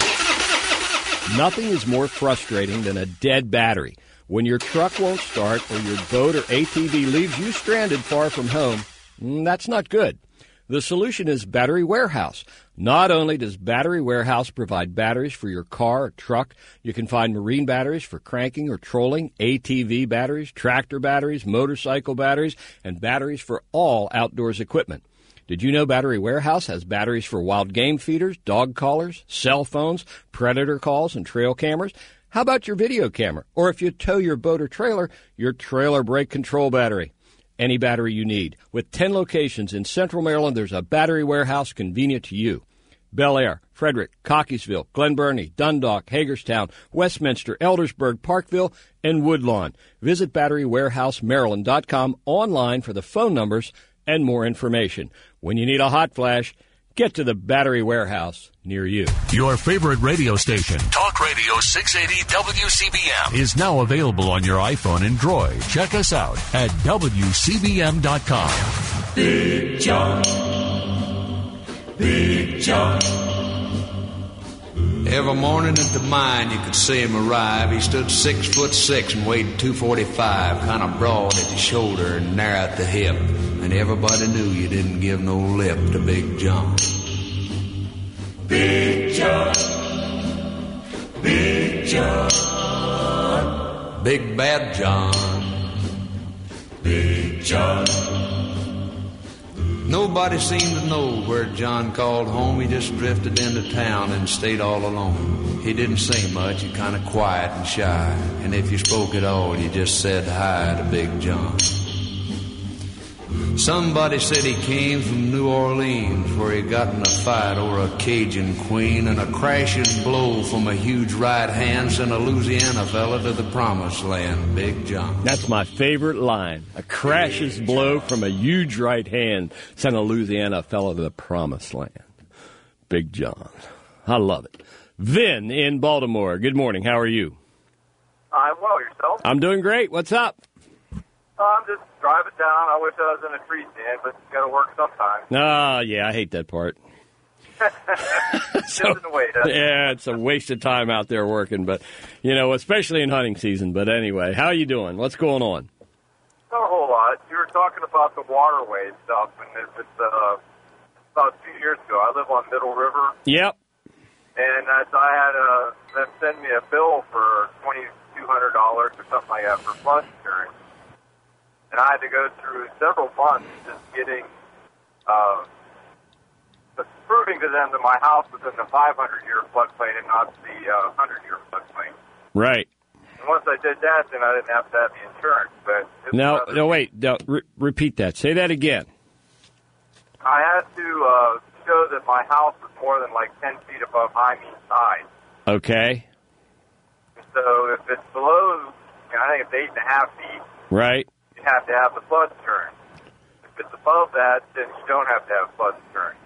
Nothing is more frustrating than a dead battery. When your truck won't start or your boat or A T V leaves you stranded far from home, that's not good. The solution is Battery Warehouse. Not only does Battery Warehouse provide batteries for your car or truck, you can find marine batteries for cranking or trolling, A T V batteries, tractor batteries, motorcycle batteries, and batteries for all outdoors equipment. Did you know Battery Warehouse has batteries for wild game feeders, dog collars, cell phones, predator calls, and trail cameras? How about your video camera? Or if you tow your boat or trailer, your trailer brake control battery. Any battery you need. With ten locations in Central Maryland, there's a Battery Warehouse convenient to you. Bel Air, Frederick, Cockeysville, Glen Burnie, Dundalk, Hagerstown, Westminster, Eldersburg, Parkville, and Woodlawn. Visit battery warehouse maryland dot com online for the phone numbers and more information. When you need a hot flash, get to the Battery Warehouse near you. Your favorite radio station, Talk Radio six eighty W C B M, is now available on your iPhone and Droid. Check us out at W C B M dot com. Big John. Big John. Every morning at the mine you could see him arrive. He stood six foot six and weighed two forty-five, kind of broad at the shoulder and narrow at the hip. And everybody knew you didn't give no lip to Big John. Big John. Big John. Big Bad John. Big John. Nobody seemed to know where John called home. He just drifted into town and stayed all alone. He didn't say much, he kind of quiet and shy. And if you spoke at all, you just said hi to Big John. Somebody said he came from New Orleans, where he got in a fight over a Cajun queen, and a crashing blow from a huge right hand sent a Louisiana fella to the promised land. Big John. That's my favorite line. A crash's blow from a huge right hand sent a Louisiana fella to the promised land. Big John. I love it. Vin in Baltimore. Good morning. How are you? I'm well. Yourself? I'm doing great. What's up? Uh, I'm just driving down. I wish I was in a tree stand, but it's got to work sometime. Ah, yeah, I hate that part. so, way, yeah, it's a waste of time out there working, but, you know, especially in hunting season. But anyway, how are you doing? What's going on? Not a whole lot. You were talking about the waterway stuff, and it's, it's uh, about two years ago. I live on Middle River. Yep. And uh, so I had uh, them send me a bill for twenty-two hundred dollars or something like that for flood insurance. and I had to go through several months just getting, uh, proving to them that my house was in the five hundred year floodplain and not the uh, one hundred year floodplain. Right. And once I did that, then I didn't have to have the insurance. But No, no, wait. No, re- repeat that. Say that again. I had to uh, show that my house was more than like ten feet above high mean tide. Okay. So if it's below, you know, I think it's eight and a half feet, Right. you have to have the flood insurance. If it's above that, then you don't have to have flood insurance.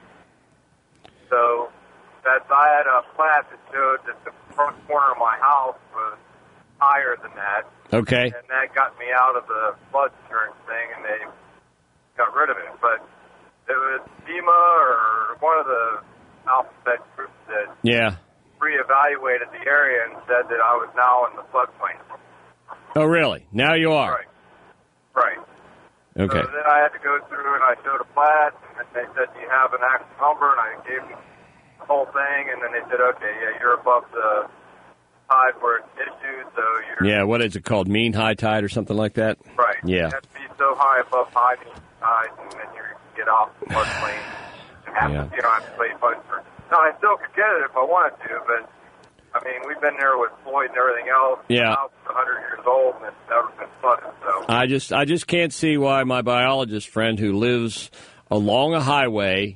So that's I had a plat that showed that the front corner of my house was higher than that. Okay. And that got me out of the flood insurance thing, and they got rid of it. But it was FEMA or one of the alphabet groups that Yeah. reevaluated the area and said that I was now in the floodplain. Oh, really? Now you are. Right. Right. Okay. So then I had to go through and I showed a plat, and they said, do you have an active number? And I gave them the whole thing, and then they said, okay, yeah, you're above the tide where it's issued, so you're... Yeah, what is it called? Mean high tide or something like that? Right. Yeah. You have to be so high above high mean tide, and then you get off the floodplain. You have Yeah. to, you don't have to pay flood insurance. No, I still could get it if I wanted to, but, I mean, we've been there with Floyd and everything else. Yeah. The house is one hundred years old, and it's never been flooded, so... I just I just can't see why my biologist friend who lives along a highway,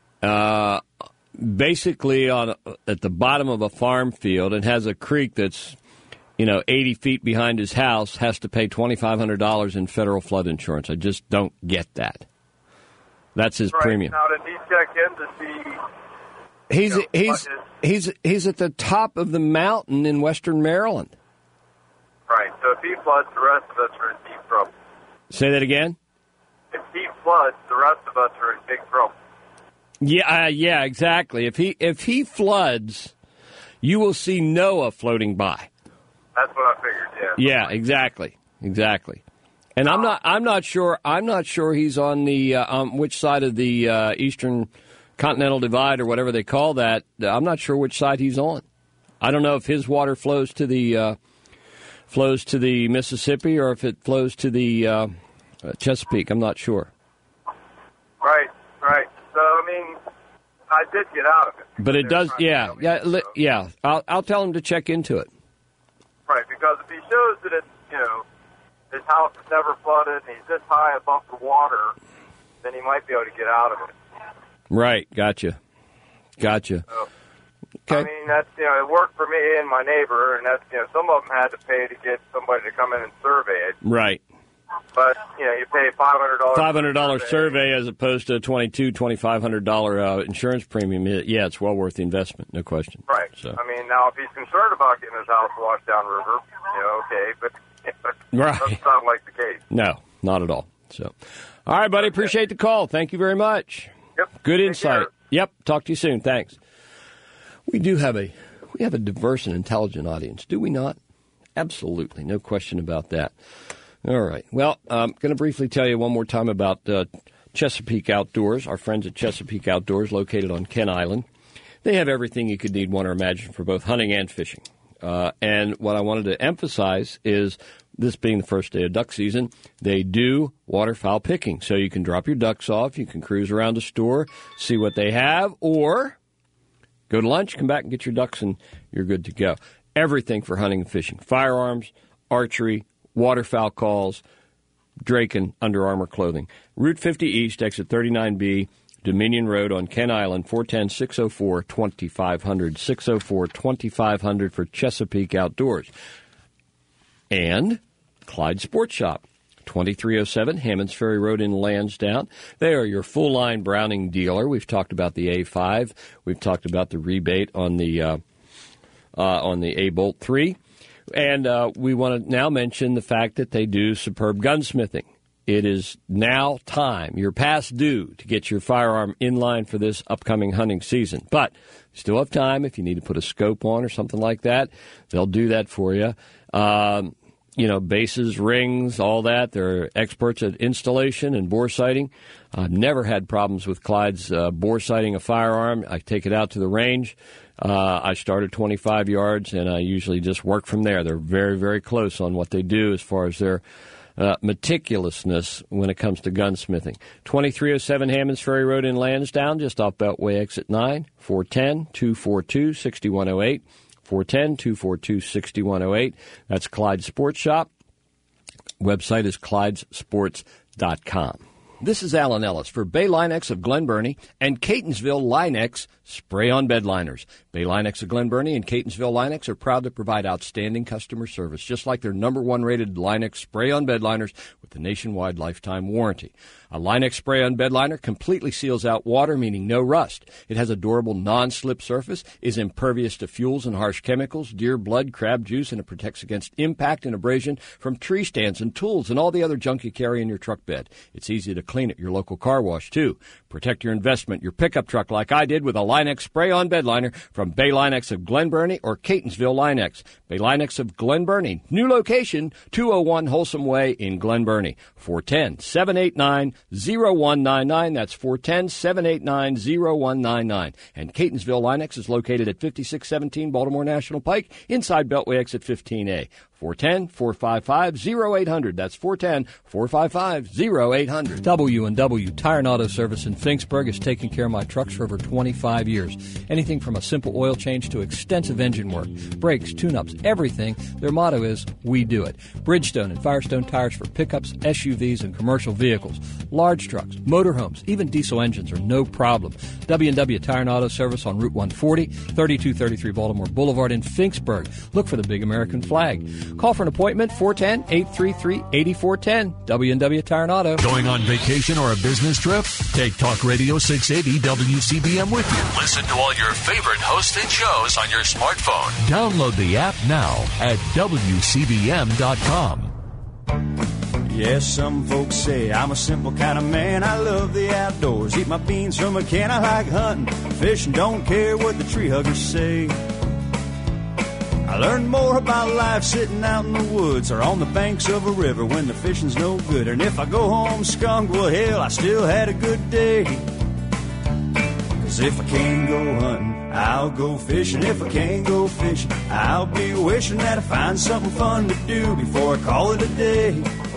uh, basically on at the bottom of a farm field and has a creek that's, you know, eighty feet behind his house, has to pay twenty-five hundred dollars in federal flood insurance. I just don't get that. That's his right. premium. Now, did he check in to see... He's you know, he's what he's he's at the top of the mountain in western Maryland. Right. So if he floods, the rest of us are in deep trouble. Say that again. If he floods, the rest of us are in big trouble. Yeah, uh, yeah, exactly. If he if he floods, you will see Noah floating by. That's what I figured. Yeah. Yeah, exactly, exactly. And I'm not I'm not sure I'm not sure he's on the uh, um, which side of the uh, eastern continental divide or whatever they call that. I'm not sure which side he's on. I don't know if his water flows to the uh, flows to the Mississippi or if it flows to the uh, Chesapeake. I'm not sure. Right. Right. So I mean, I did get out of it. But it does, yeah, yeah, li- yeah. I'll I'll tell him to check into it. Right. Because if he shows that it's, you know, his house is never flooded and he's this high above the water, then he might be able to get out of it. Right. Gotcha. Gotcha. So, Okay. I mean, that's, you know, it worked for me and my neighbor, and that's, you know, some of them had to pay to get somebody to come in and survey it. Right. But, you know, you pay five hundred dollars. Five hundred dollar survey as opposed to a twenty two, twenty five hundred dollar uh, insurance premium. Yeah, it's well worth the investment, no question. Right. So. I mean, now if he's concerned about getting his house washed downriver, you know, okay, but Right. it doesn't sound like the case. No, not at all. So, all right, buddy. Appreciate the call. Thank you very much. Yep. Good Take insight. care. Yep. Talk to you soon. Thanks. We do have a we have a diverse and intelligent audience, do we not? Absolutely, no question about that. All right. Well, I'm going to briefly tell you one more time about uh, Chesapeake Outdoors, our friends at Chesapeake Outdoors, located on Kent Island. They have everything you could need, want, or imagine for both hunting and fishing. Uh, and what I wanted to emphasize is, this being the first day of duck season, they do waterfowl picking. So you can drop your ducks off, you can cruise around the store, see what they have, or go to lunch, come back and get your ducks, and you're good to go. Everything for hunting and fishing. Firearms, archery, waterfowl calls, Draken Under Armour clothing. Route fifty East, exit thirty-nine B, Dominion Road on Kent Island, four one zero, six oh four, two five hundred, six oh four, two five hundred for Chesapeake Outdoors. And Clyde Sports Shop, twenty-three oh seven Hammonds Ferry Road in Lansdowne. They are your full-line Browning dealer. We've talked about the A five. We've talked about the rebate on the uh, uh, on the A-Bolt three. And uh, we want to now mention the fact that they do superb gunsmithing. It is now time, you're past due, to get your firearm in line for this upcoming hunting season. But you still have time if you need to put a scope on or something like that. They'll do that for you. Um, you know, bases, rings, all that. They're experts at installation and bore sighting. I've never had problems with Clyde's uh, bore sighting a firearm. I take it out to the range. Uh, I start at twenty-five yards, and I usually just work from there. They're very, very close on what they do as far as their uh, meticulousness when it comes to gunsmithing. twenty-three oh seven Hammonds Ferry Road in Lansdowne, just off Beltway Exit nine, four one zero, two four two, six one zero eight, four one zero, two four two, six one zero eight. That's Clyde Sports Shop. Website is clydes sports dot com. This is Alan Ellis for Bay Linex of Glen Burnie and Catonsville Linex Spray-On Bed Liners. Bay Linex of Glen Burnie and Catonsville Linex are proud to provide outstanding customer service, just like their number one rated Linex Spray-On Bed Liners with the nationwide lifetime warranty. A Linex Spray-On Bed Liner completely seals out water, meaning no rust. It has a durable non-slip surface, is impervious to fuels and harsh chemicals, deer blood, crab juice, and it protects against impact and abrasion from tree stands and tools and all the other junk you carry in your truck bed. It's easy to clean at your local car wash, too. Protect your investment, your pickup truck, like I did with a Linex Spray-On Bed Liner from Bay Linex of Glen Burnie or Catonsville Linex. Bay Linex of Glen Burnie. New location, two oh one Wholesome Way in Glen Burnie. four one zero, seven eight nine, zero one nine nine. That's four one zero, seven eight nine, zero one nine nine. And Catonsville Linex is located at fifty-six seventeen Baltimore National Pike, inside Beltway Exit fifteen A. four one zero, four five five, zero eight hundred. That's four one zero, four five five, zero eight hundred. W and W Tire and Auto Service in Finksburg has taken care of my trucks for over twenty-five years. Anything from a simple oil change to extensive engine work, brakes, tune-ups, everything. Their motto is, we do it. Bridgestone and Firestone tires for pickups, S U Vs, and commercial vehicles. Large trucks, motorhomes, even diesel engines are no problem. W and W Tire and Auto Service on Route one forty, thirty-two thirty-three Baltimore Boulevard in Finksburg. Look for the big American flag. Call for an appointment, four one zero, eight three three, eight four one zero. W and W Tire and Auto. Going on vacation or a business trip? Take Talk Radio six eighty W C B M with you. Listen to all your favorite hosted shows on your smartphone. Download the app now at W C B M dot com. Yes, some folks say I'm a simple kind of man. I love the outdoors, eat my beans from a can. I like hunting, fishing, don't care what the tree huggers say. I learned more about life sitting out in the woods or on the banks of a river when the fishing's no good. And if I go home skunked, well, hell, I still had a good day. 'Cause if I can't go hunting, I'll go fishing. If I can't go fishing, I'll be wishing that I find something fun to do before I call it a day.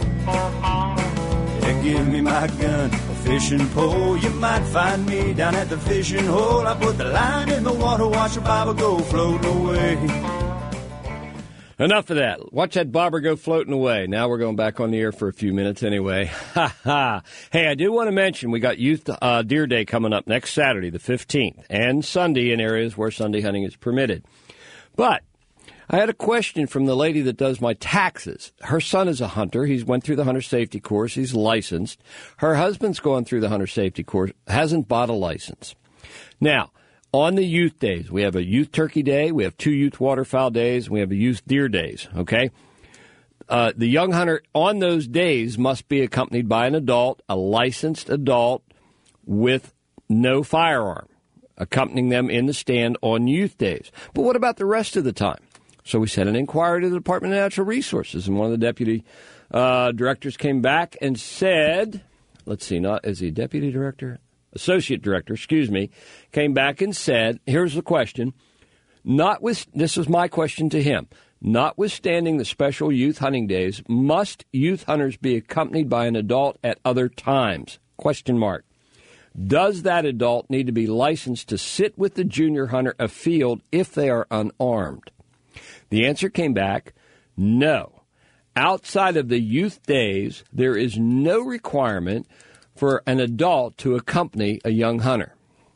Yeah, give me my gun, a fishing pole. You might find me down at the fishing hole. I put the line in the water, watch the bobber go floating away. Enough of that. Watch that bobber go floating away. Now we're going back on the air for a few minutes anyway. Ha ha. Hey, I do want to mention we got Youth uh, Deer Day coming up next Saturday, the fifteenth, and Sunday in areas where Sunday hunting is permitted. But I had a question from the lady that does my taxes. Her son is a hunter. He's went through the hunter safety course. He's licensed. Her husband's going through the hunter safety course, hasn't bought a license. Now, on the youth days, we have a youth turkey day, we have two youth waterfowl days, we have a youth deer days, okay? Uh, the young hunter on those days must be accompanied by an adult, a licensed adult with no firearm, accompanying them in the stand on youth days. But what about the rest of the time? So we sent an inquiry to the Department of Natural Resources, and one of the deputy uh, directors came back and said, let's see, not is he a deputy director? Associate director, excuse me, came back and said, here's the question, Notwith, this is my question to him, notwithstanding the special youth hunting days, must youth hunters be accompanied by an adult at other times? Question mark. Does that adult need to be licensed to sit with the junior hunter afield if they are unarmed? The answer came back, no. Outside of the youth days, there is no requirement for an adult to accompany a young hunter.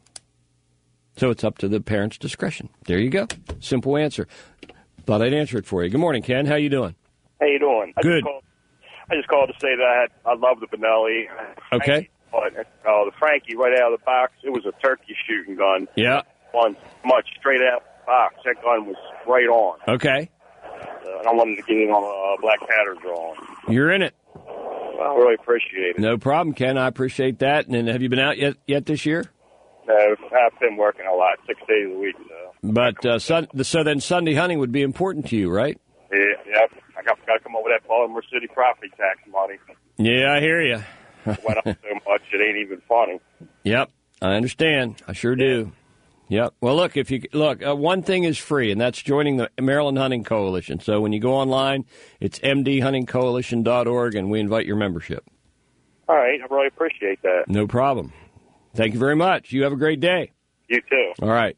So it's up to the parent's discretion. There you go. Simple answer. Thought I'd answer it for you. Good morning, Ken. How you doing? How you doing? I Good. Just called, I just called to say that I, had, I love the Benelli. Okay. But uh, the Frankie right out of the box, it was a turkey shooting gun. Yeah. One much straight out of the box. That gun was right on. Okay. Uh, and I wanted to get in on a Black Hatter drawing. You're in it. I really appreciate it. No problem, Ken. I appreciate that. And then have you been out yet yet this year? No, I've been working a lot, six days a week. So, But uh, sun, so then Sunday hunting would be important to you, right? yeah, yeah. I got, got to come up with that Baltimore City property tax money. Yeah, I hear you. It went up so much, it ain't even funny. Yep, I understand. I sure do. Yep. Well, look, if you look, uh, one thing is free, and that's joining the Maryland Hunting Coalition. So when you go online, it's m d hunting coalition dot org, and we invite your membership. All right. I really appreciate that. No problem. Thank you very much. You have a great day. You too. All right.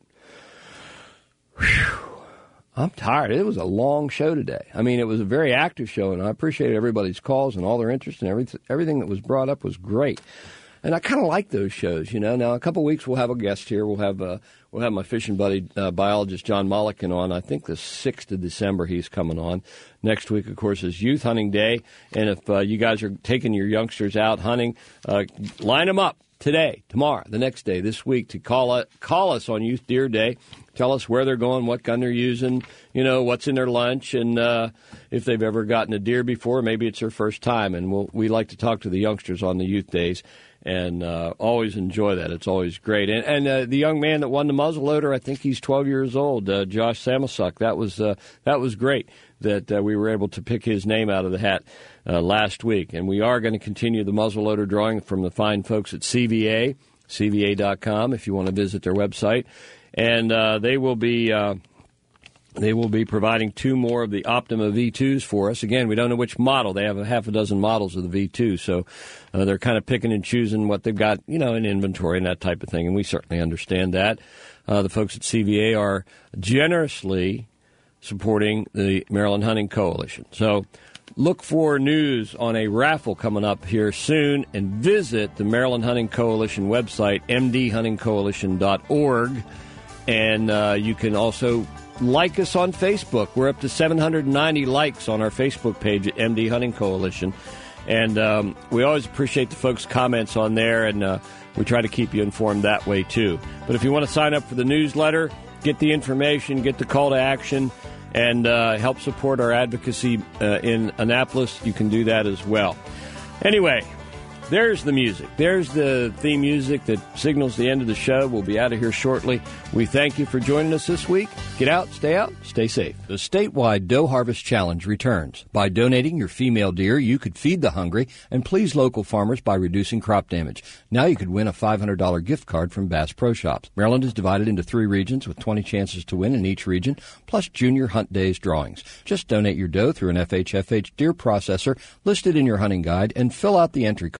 Whew. I'm tired. It was a long show today. I mean, it was a very active show, and I appreciate everybody's calls and all their interest, and everything, everything that was brought up was great. And I kind of like those shows, you know. Now, a couple of weeks we'll have a guest here. We'll have uh, we'll have my fishing buddy, uh, biologist John Mulliken on. I think the sixth of December he's coming on. Next week, of course, is Youth Hunting Day. And if uh, you guys are taking your youngsters out hunting, uh, line them up today, tomorrow, the next day, this week to call, uh, call us on Youth Deer Day. Tell us where they're going, what gun they're using, you know, what's in their lunch, and uh, if they've ever gotten a deer before, maybe it's their first time. And we'll, we like to talk to the youngsters on the youth days, and uh, always enjoy that. It's always great. And, and uh, the young man that won the muzzleloader, I think he's twelve years old, uh, Josh Samusuk. That was uh, that was great that uh, we were able to pick his name out of the hat uh, last week. And we are going to continue the muzzleloader drawing from the fine folks at C V A, C V A dot com, if you want to visit their website. And uh, they will be uh, they will be providing two more of the Optima V twos for us. Again, we don't know which model. They have a half a dozen models of the V two, so uh, they're kind of picking and choosing what they've got, you know, in inventory and that type of thing. And we certainly understand that. Uh, the folks at C V A are generously supporting the Maryland Hunting Coalition. So look for news on a raffle coming up here soon, and visit the Maryland Hunting Coalition website, m d hunting coalition dot org. And uh, you can also like us on Facebook. We're up to seven hundred ninety likes on our Facebook page at M D Hunting Coalition. And um, we always appreciate the folks' comments on there, and uh, we try to keep you informed that way, too. But if you want to sign up for the newsletter, get the information, get the call to action, and uh, help support our advocacy uh, in Annapolis, you can do that as well. Anyway, there's the music. There's the theme music that signals the end of the show. We'll be out of here shortly. We thank you for joining us this week. Get out, stay out, stay safe. The statewide Doe Harvest Challenge returns. By donating your female deer, you could feed the hungry and please local farmers by reducing crop damage. Now you could win a five hundred dollars gift card from Bass Pro Shops. Maryland is divided into three regions with twenty chances to win in each region, plus Junior Hunt Days drawings. Just donate your doe through an F H F H deer processor listed in your hunting guide and fill out the entry card.